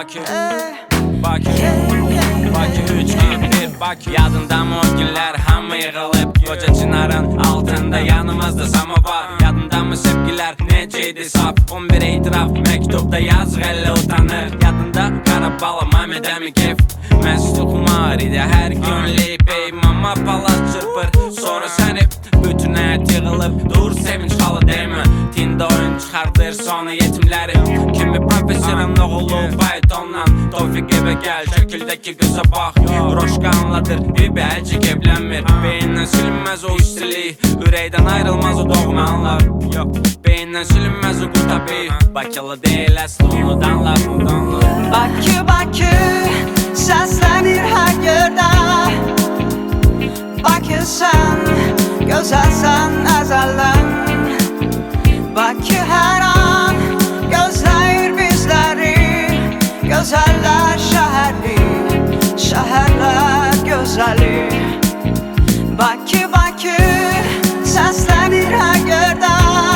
Bakü, Bakü, Bakü 3, 2, 1, Bakü. Yadında mı o günler hamı yığılıp Koca çınarın altında yanımızda samovar. Yadında mı sevgiler neceydi saf 11 itiraf mektupta yazıq elle utanır. Yadında Karabala Mehmet'e mi keyf Mesut kumar idi her gün leypey mama palas çırpır. Sonra seni bütün hayat yığılıp dur sevinç halı değme. Tinde oyun çıkardır sonra yetimleri. Kimi profesörün oğlu Python'dan Tofik eve gel şekildeki kıza bak. Roşka anlatır bir belcik evlenmir. Beyinden silinmez o istiliği, üreyden ayrılmaz o doğma anlar. Beyinden silinmez o kutabi. Bakılı değil aslı onu danlar. Bakü Bakü seslenir her yerde. Bakü sen güzelsen ezelden. Bakü her an gözler bizleri. Güzeller şehirli, şehirler güzeli. Bakü Bakü seslenir her yerde.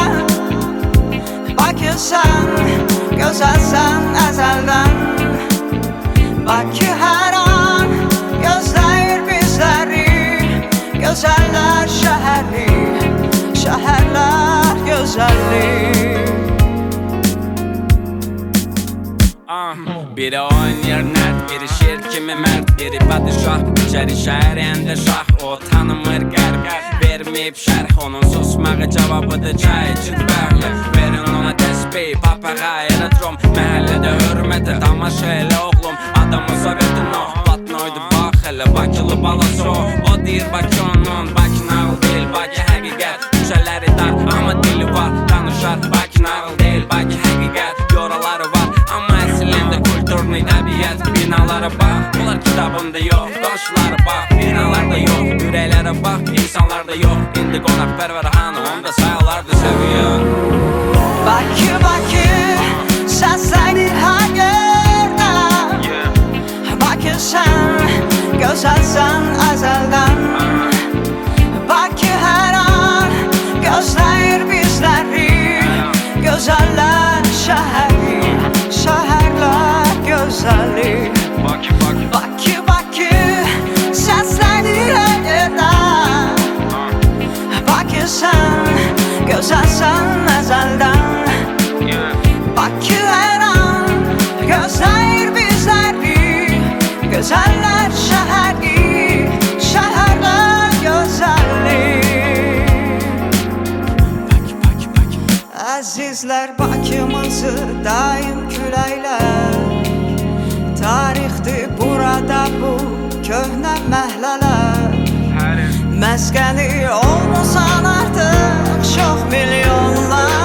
Bakü sen güzelsen ezelden. Bakü her an gözler bizleri. Güzeller şehirli, şehirler güzeli. Biri oynuyor net, biri şir kimi mert. Biri padişah, içeri şehrinde şah. O tanımır gərqər, vermeyip şərh. Onun susmağı cevabıdır çay için bəhle. Verin ona tesbih, papağa, aerodrom. Məhəllədə hürmətə, tamaşa elə oğlum. Adamı sovetin o, Batnoydu bax elə. Bakılı balası o, o deyir Bakı onun. Bakı nağıl değil, Bakı həqiqət. Küçələri dar, ama dili var, danışar. Bakı nağıl değil, Bakı həqiqət. Yoraları var, ama əslində kulturni təbiət. Binalara bax, bunlar kitabında yox. Qonşulara bax, binalarda yox. Ürəklərə bax, insanlarda yox. İndi qonaqpərvər hanı, onda sayılardı seviyor. Bakü Bakü seslenir her yerde. Bakü sen güzelsen ezelden. Bakü her an gözler bizleri. Güzeller şehri, şehirler güzeli. Bakü, Bakü, Bakü Bakü seslenir her yerde. Bakü sen güzelsen ezelden. Bakü her an gözler bizleri. Güzeller şehri, şehirler güzeli. Bakü, Bakü, Bakü. Azizler Bakımızı daim küləylər. Tarixdir burada bu köhnə məhlələr. Məskəni olmusan artıq çox milyonlar.